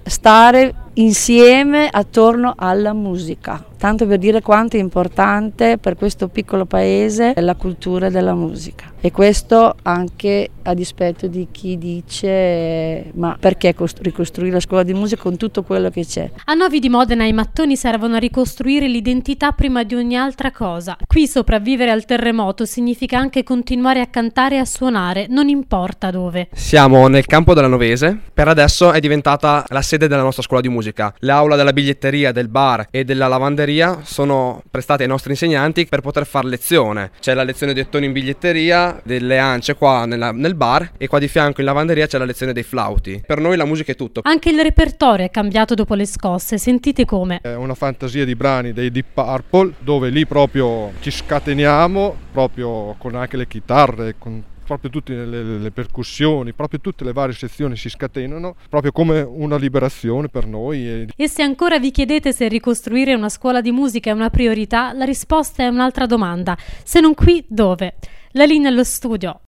stare insieme attorno alla musica, tanto per dire quanto è importante per questo piccolo paese la cultura della musica. E questo anche a dispetto di chi dice ma perché ricostruire la scuola di musica con tutto quello che c'è. A Novi di Modena i mattoni servono a ricostruire l'identità prima di ogni altra cosa. Qui sopravvivere al terremoto significa anche continuare a cantare e a suonare, non importa dove. Siamo nel campo della Novese, per adesso è diventata la sede della nostra scuola di musica. L'aula della biglietteria, del bar e della lavanderia sono prestate ai nostri insegnanti per poter fare lezione. C'è la lezione di ottoni in biglietteria, delle ance qua nel bar, e qua di fianco in lavanderia c'è la lezione dei flauti. Per noi la musica è tutto. Anche il repertorio è cambiato dopo le scosse, sentite come. È una fantasia di brani dei Deep Purple, dove lì proprio ci scateniamo, proprio con anche le chitarre, con proprio tutte le percussioni, proprio tutte le varie sezioni si scatenano, proprio come una liberazione per noi. E se ancora vi chiedete se ricostruire una scuola di musica è una priorità, la risposta è un'altra domanda. Se non qui, dove? La linea allo studio.